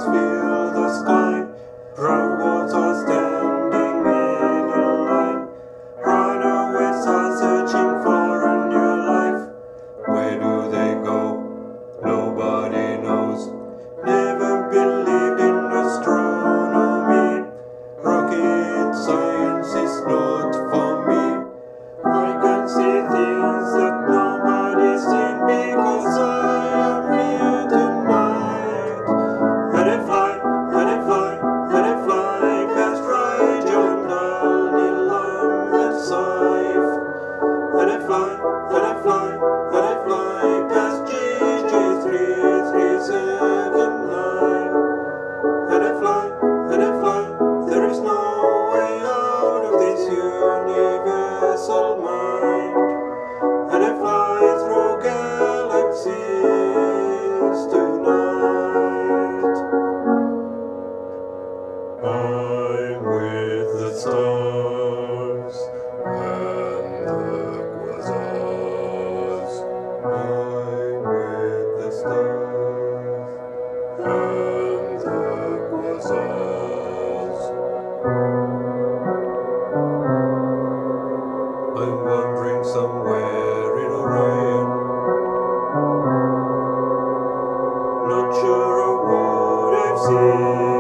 fill the sky. Brown walls are standing in a line. Runaways are searching for a new life. Where do they go? Nobody knows. Never believed in astronomy. Rocket science is not for me. I can see things that nobody's seen because I am here tonight. And I fly, and I fly, and I fly past Rajon, Neil Ahmed Saif. And I fly, and I fly, and I fly past GJ3379. And I fly, and I fly, there is no way out of this universal mind. And I fly through galaxies tonight. I'm with the stars and the quasars. I'm with the stars and the quasars. I'm wandering somewhere in Orion, not sure of what I've seen.